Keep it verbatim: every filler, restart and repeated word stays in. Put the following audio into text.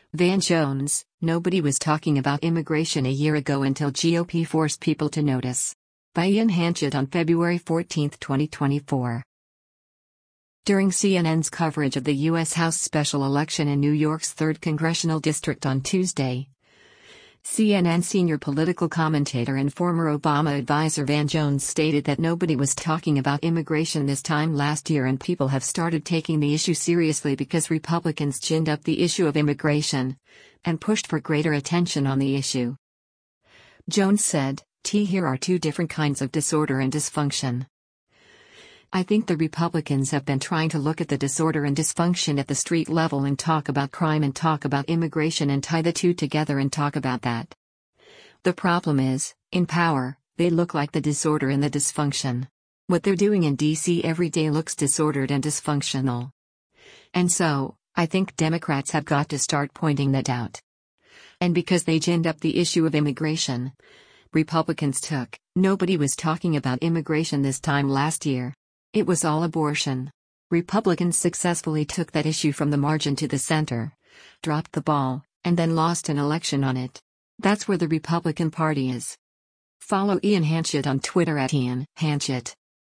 Van Jones, nobody was talking about immigration a year ago until G O P forced people to notice. By Ian Hanchett on February fourteenth, twenty twenty-four. During C N N's coverage of the U S House special election in New York's third Congressional District on Tuesday, C N N senior political commentator and former Obama advisor Van Jones stated that nobody was talking about immigration this time last year and people have started taking the issue seriously because Republicans ginned up the issue of immigration and pushed for greater attention on the issue. Jones said, T here are two different kinds of disorder and dysfunction. I think the Republicans have been trying to look at the disorder and dysfunction at the street level and talk about crime and talk about immigration and tie the two together and talk about that. The problem is, in power, they look like the disorder and the dysfunction. What they're doing in D C every day looks disordered and dysfunctional. And so, I think Democrats have got to start pointing that out. And because they ginned up the issue of immigration, Republicans took, nobody was talking about immigration this time last year. It was all abortion. Republicans successfully took that issue from the margin to the center, dropped the ball, and then lost an election on it. That's where the Republican Party is. Follow Ian Hanchett on Twitter at Ian Hanchett.